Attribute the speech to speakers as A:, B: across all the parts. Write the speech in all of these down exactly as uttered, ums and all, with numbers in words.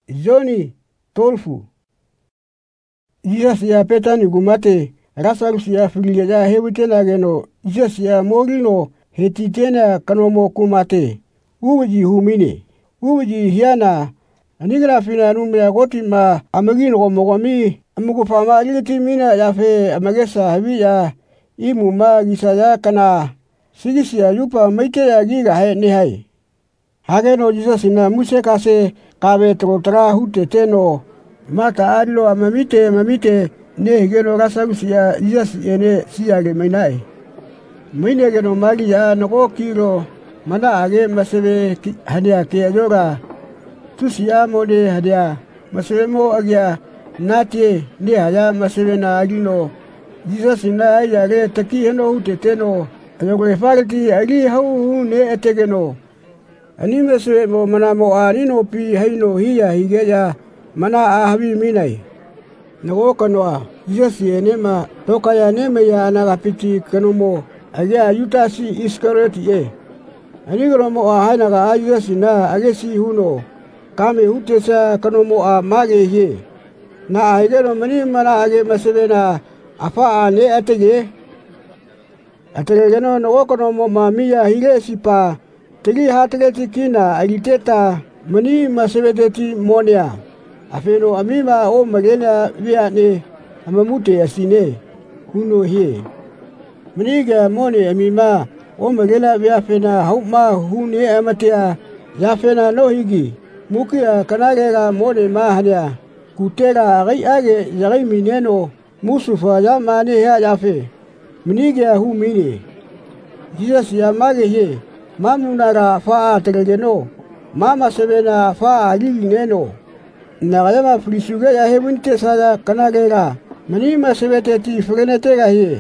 A: Joni tolfu. Jesus ya petani gumate Lazarus ya filia ya hewitena geno Jesus ya mogino hetitena kanomo kumate uji humine uji hiana anigra fina numya gotima amagin gomogomi amugo fama liti mina yafe amagesa habiya imu ma gisaya kana sigisia yupa maite ya giga he ni hai hageno Jesus na muse kase kabe trotra hute teno mata adlo amamite amamite ne geno Lazarus ya Jesus ene siage mainai mine geno mali ya no kilo mana age masebe hadia ke yoga tusia mode hadia masebe mo agia nati ne haya masebe na agino Jesus na ya ge taki heno hute teno ayogo farti agi hau ne etegeno ani masebe mo mana mo anino pi haino hiya higeya mana ahabi minai nago kanoa Jesus ene ma toka ya neme ya nagapiti kanomo agia yutasi Iskaroti e ani gromo a haina ga Jesus na agesi huno kame hutesa kanomo a mage he na agero mani mana age masebena afa ane atege atege geno nago kanomo ma miya hige sipa tegi hatege tikina agiteta mani masebeti monia afeno amima o magena viane amamute asine huno he mniga mone amima o magena viafena hauma hune amatea yafena no higi mukia kanagega mone mahania kutera gai age yagai mineno musufa ya mane ya yafe mniga hu mini Jesus ya mage he mamunara fa tegeno mama sebena fa alineno nagayama flisuge ya hebunte sada kanagera mani masebete ti frenete ga he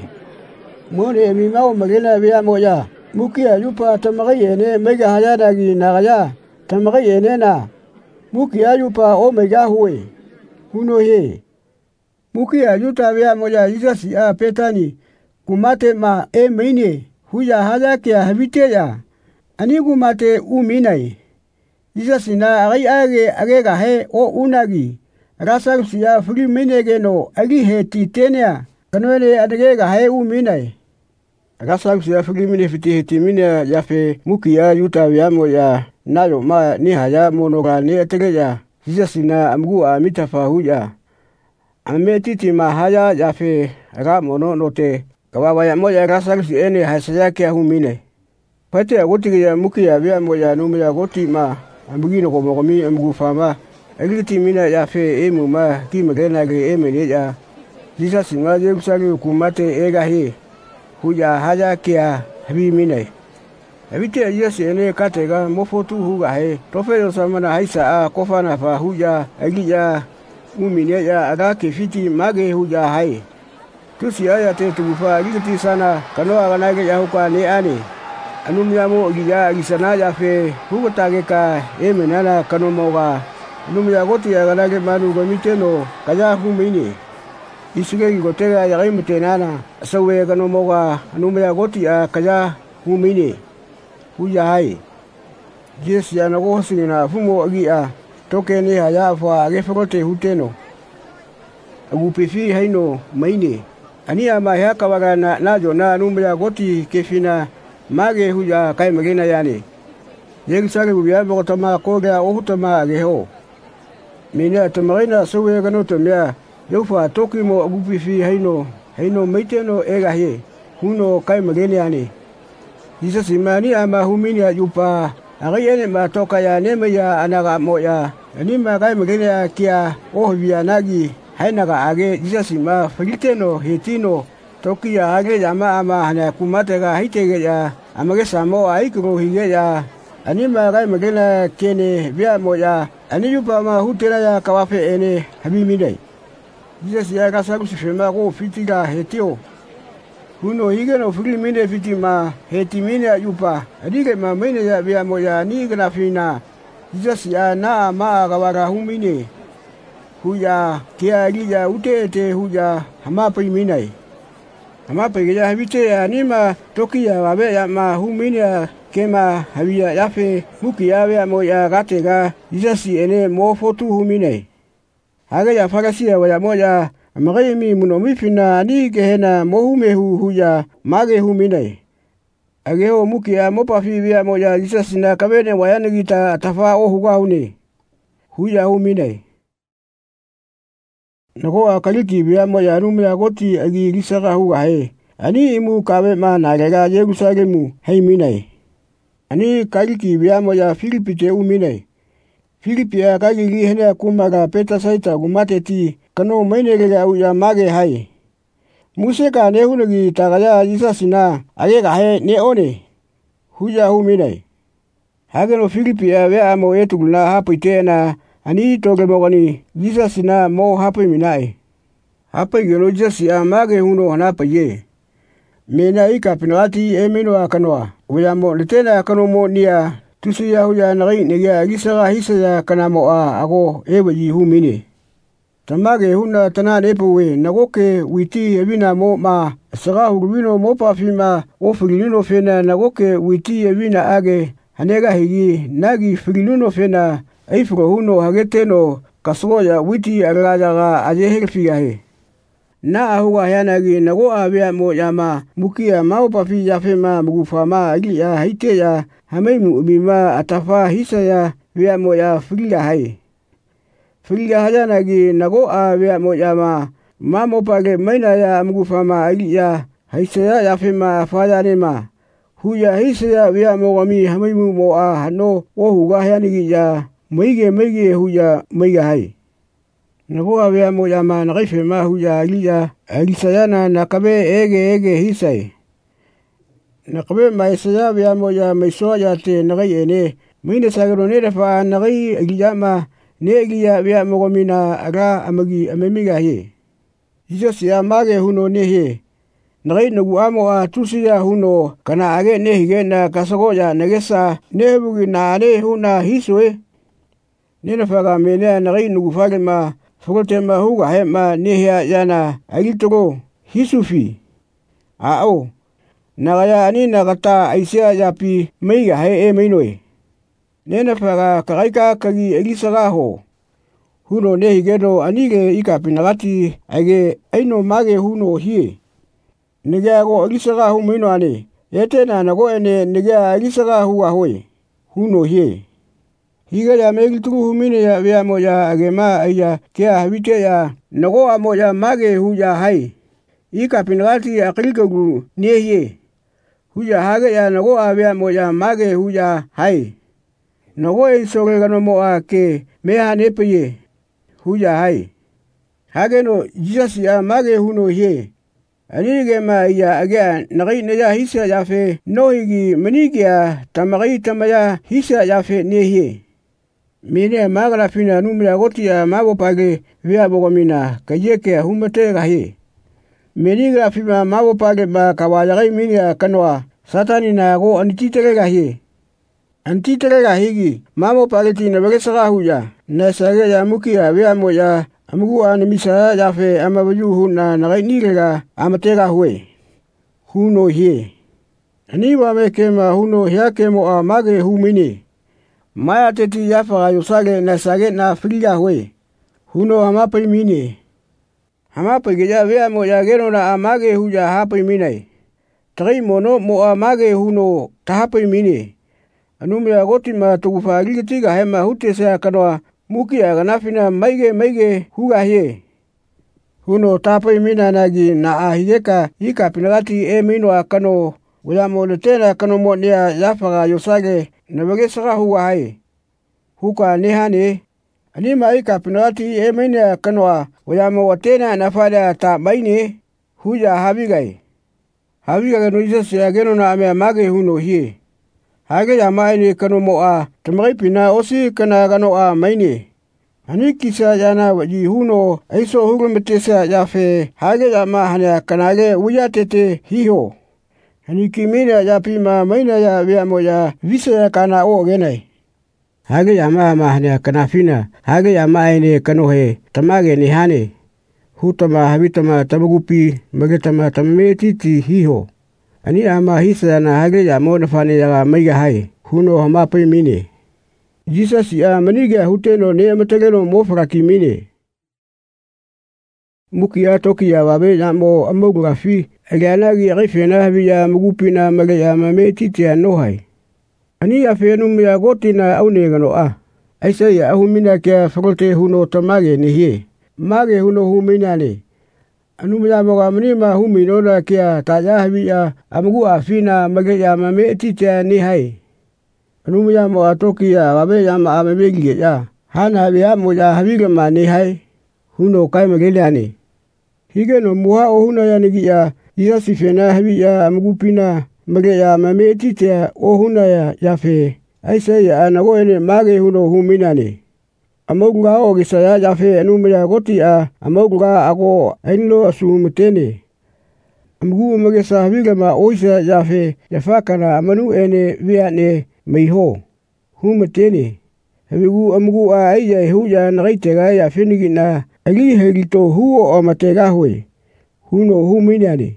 A: mone mi mau magena bia moya mukia yupa tamagai ene mega hayada gi nagaya tamagai ene na mukia yupa o mega huwe huno he mukia yuta bia moya Jesus ya petani kumate ma e mine huya hada kia habite ya ani kumate uminai Jesus na agai age age ga he o unagi Lazarus ya fri minege no agi he titenia kanwele adege ga he uminai Lazarus ya fri mine fiti heti mine ya fe mukia yuta ya moya nayo ma ni haya monoga ni atege ya Jesus na amgu amita fa huya ame titi ma haya ya fe ga mono note kawawa ya moya Lazarus ene hasaya kia humine pate agoti ya mukia ya moya numya goti ma ambugino ko mogomi amgu fama agiti mina ya fe emu ma ki magena ge emene ya Jesus nga je kusali kumate ega he huya haja kia habi minai abite Jesus ene katega mofotu huga he tofelo samana haisa a kofana fa huya agiya umine ya aga ke fiti mage huya hai tusi aya te tufa agiti sana kano agana ge ya hukwa ne ani anumyamo giya gisana ya fe hugotage ka emenana kanomoga numya goti ya galage manu gomiteno kaya humini isuge gotega ya gaimutenana sawe kanomoga numya goti ya kaya humini huya hai Jesus ya nago sina fumo agia tokene haya fa gefrote huteno agupefi haino maine ani ama ya kawagana najo na numya goti kefina mage huja kai magena yani yegi sare buya bo tama ko ga o tama ge ho mina tamarina sowe gano tomya yofa tokimo agupi fi haino haino maiteno ega he huno kai magena yani Jesus imani ama humini yupa agayene ma toka ya neme ya anaga moya ani ma kai magena kia o biya nagi hainaga age Jesus ma friteno hetino tokia age jama ama hana kumatega hitege ya amage samo aikro hige ya ani magai magena kene bia moya ani yupa ma hutera ya kawafe ene habimi dai Jesus ya kasagu sifema ko fitiga hetio huno hige no fili mine fitima heti mine yupa adige ma mine ya bia moya ni gna fina Jesus ya na ma gawara humine huya kia gija utete huya hamapi minai ama pege ya habite ya nima toki ya wabe ya ma humini ya kema havia yafe muki ave moya gatega Jisasi ene mo fotu humine. Hage ya farasia waya moya amagayemi munomifina ani gehena mohumehu huya mage humine. Ageo muki ya mopafi via moya Jisasi na kabene wayanagita tafa o hugahune. Huya humine. Nagoa kaliki via moya nume agoti agi risaka hugahe. Ani imu kawe ma nagega Yerusalemu heiminai. Ani kaliki via moya Filipi te uminai. Filipi ya kaliki hene kumaga peta saita gumateti kano mainegega uya mage hai. Museka ne hunagi tagaya Jisasi na agega he ne one. Huya huminai. Hageno Filipi ya vea mo etuguna hapu itena ani toge mogani Jisasi na mo hapu minai. Hapa geno Jisasi ya mage huno hanapa ye. Mena ika pinati emeno akanoa. Uya mo letena akano mo nia tusu ya huya nari negia gisara hisa ya kanamo a ago ewe yi humini. Tamage huna tanan epowe nagoke witi evina mo ma sara hurubino mo pafima o filinuno fena nagoke witi evina age hanega higi nagi filinuno fena eifro huno hageteno kasoya witi aragaga ajeherfiga he. Na ahuwa yanagi nago avea mo yama mukia mao pafi yafema mugufama agi ya haite ya hameimu umima atafa hisa ya vea mo ya friga hai. Friga hayanagi nago avea mo yama mamo page maina ya mugufama agi ya haisa ya yafema afayanema. Huya hisa ya vea mo wami hameimu mo a hano wohuga yanagi ya meige meige huya meiga hai. Nagoa vea mo yama nagaife ma huya alia alisayana nakabe ege ege hisai. Nakabe maisaya vea mo ya maisoa ya te nagai ene. Mine sagero ne refa nagai agiyama ne agia vea mo gomina aga amagi amemiga he. Jisasi ya mage huno ne he. Nagai nagu amo a tusi ya huno kana age ne hige na kasago ya negesa ne bugi na ne huna hiswe. Ne refa mene nagai nagu fage ma Fugotema huga hema nehia yana agitoro hisufi. Ao. Nagaya ani nagata aisia yapi meiga he e meinoi. Nena faga kagaika kagi elisaga ho. Huno nehigedo anige ika pinagati age aino mage huno hie. Negea go elisaga hu meino ane. Etena nago ene negea elisaga huga hoi. Huno hie. Higa ya megituru humine ya vea mo ya agema aya kia habite ya nagoa mo ya mage huya hai. Ika pinagati akilikagu nehie. Huya hage ya nagoa vea mo ya mage huya hai. Nagoa isoge gano mo a ke meha nepeye. Huya hai. Hage no Jisasi ya mage huno hie. Anige ma ya agea nagai neya hisa ya fe nohigi manigia tamagi tamaya hisa ya fe nehie. Mene magala fina numia goti ya mago page vea bogomina kayeke humete gahi. Mene gra fima mago page ba kawajagai minia kanoa satani na go antitere gahi. Antitere gahigi mago page tina begesaga huya na sage ya muki ya vea mo ya amugu animisa ya fe amabuju huna nagai nirega amatega hue. Huno hie. Aniwa mekema huno hiake mo a mage humini. Maya teti yafa yusage na sage na friga hwe. Huno hamape mine. Hamape geja vea mo ya geno na amage huja hape mine. Tari mono mo amage huno tahape mine. Anume ya goti ma tukufa ligitiga hema hute sea kanoa muki ya ganafina maige maige huga hie. Huno tahape mina nagi na ahigeka ika pinagati e mino akano. Wala mo letena kano mo nia yafa yusage na begesaga huga hai. Huka nehane. Anima ika pinati e mene kanoa. Wayama watena nafada ta maine. Huja habigai. Habigai no Jisasi ya geno na ame mage huno hie. Hage ya maine kano moa. Tamari pina osi kana gano a maine. Ani kisa yana waji huno. Aiso hurumetesa ya fe. Hage ya mahane kanage uya tete hiho. Ani kimina ya pima maina ya vea moja visa ya kana o genai. Hage ya maa mahane kanafina. Hage ya maa ene kanohe tamage ni hane. Hutama habitama tamagupi magetama tamametiti hiho. Ani ama hisa na hage ya mo na fane ya maiga hai. Huno hama pe mine. Jesus ya maniga huteno ne amategeno mo fraki mine. Mukia toki ya wabe ya mo amografi. Agana gi rifena via mugupina mage ya mameti tia no hai. Ani ya fenum ya gotina aunegano a. Aisa ya ahumina kia frote huno tamage ni hie. Mage huno humina ne. Anu ya moga manima humino na kia taya via amugu afina mage ya mameti tia ni hai. Anu ya mo atoki ya wabe ya ma amemegi ya. Hana via mo ya haviga ma ni hai. Huno kai magele ani. Hige no mua o huna ya nigi ya. Isa sifena habi ya amugupina mage ya mameti tia o huna ya ya fe. Aisa ya anago ene mage huno humina ni. Amogunga o gisaya ya fe anu ya goti a amogunga ako enlo asumutene. Amugu mage sa haviga ma oisa ya fe ya fakana amanu ene via ne meiho. Humutene. Habigu amugu a aija huja nagaitega ya fenigi na ali helito huo o matega hui. Huno humina ni.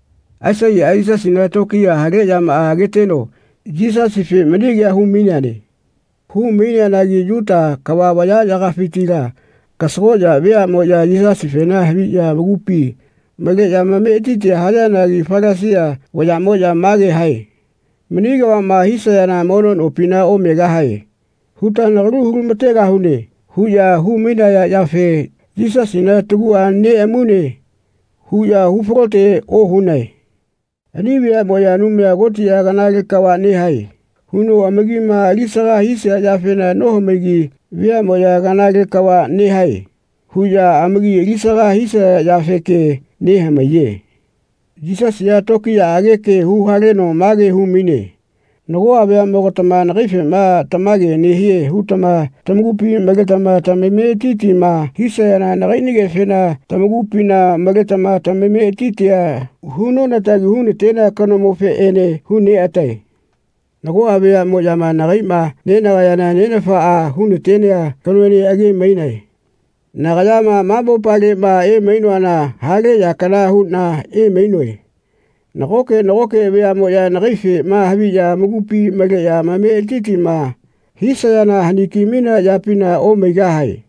A: Asa ya aisa sinatoki ya hage ya maageteno. Jesus ife manigi ya humina ni. Humina nagi juta kawabaya ya gafitila. Kasoja vea moja Jesus ife na habi ya magupi. Mage ya mametiti haya nagi fagasia waya moja mage hai. Maniga wa mahisa ya na monon opina omega hai. Huta na ruhu matega hune. Huya humina ya yafe. Jesus inatugu ane amune. Huya hufrote o hunai. Anibia moya numia goti ya ganage kawane hai. Huno amagima alisaga hisa ya fena noho megi via moya ganage kawane hai. Huya amagi alisaga hisa ya feke neha maye. Jesus ya toki ya ageke hu hareno mage hu mine. Nago abia mogo tama nagife ma tamage nehie hu tama tamagupi magetama tameme titi ma hisa ya na nagainige fena tamagupi na magetama tameme titi ya huno natagi hune tena kano mofe ene hune atai. Nago abia moja ma nagaima nena gayana nena faa hune tena kano ene age mainai. Nagayama mambo pale ma e maino ana hale ya kana huna e mainoi. Nagoke nagoke bea moya nagife ma habi ya magupi mage ya mame titi ma hisa ya na hanikimina ya pina o mega hai.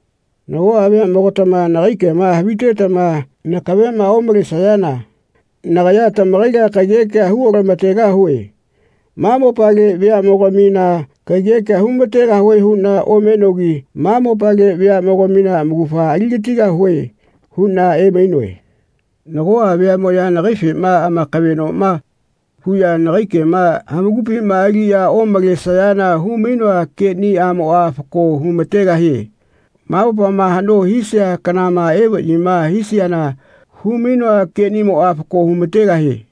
A: Nago abia mogotama nagike ma habite tama nakabe ma o mage sayana. Nagaya tamagaya kageke huo matega hui. Mamo pale bea mogomina kageke humatega hui huna o menogi. Mamo pale bea mogomina mugufa aligitiga hui huna e mainoi. Nago abia moya nagife ma ama kabeno ma huya nagike ma hamagupi ma agia o mage sayana humino ke ni amo a fako humatega hi. Maupa ma hano hisia kanama ewa ima hisiana humino ke ni mo a fako humatega hi.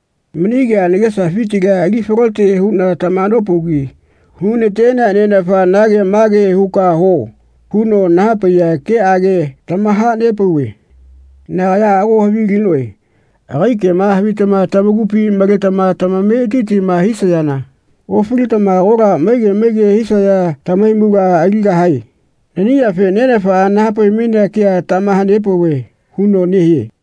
A: Mniga nigesa fitiga agifrote huna tamano pugi. Hune tena nena fa nage mage huka ho. Huno napa ya ke age tamaha nepuwe. Na ya ago habi ginoi. Agike ma habi tama tamagupi mage tama tamame titi ma hisa yana. Ofuri tama ora mege mege hisa ya tamaimuga agiga hai. Nani ya fe nene fa napa imina kia tamaha nepuwe. Huno nihi.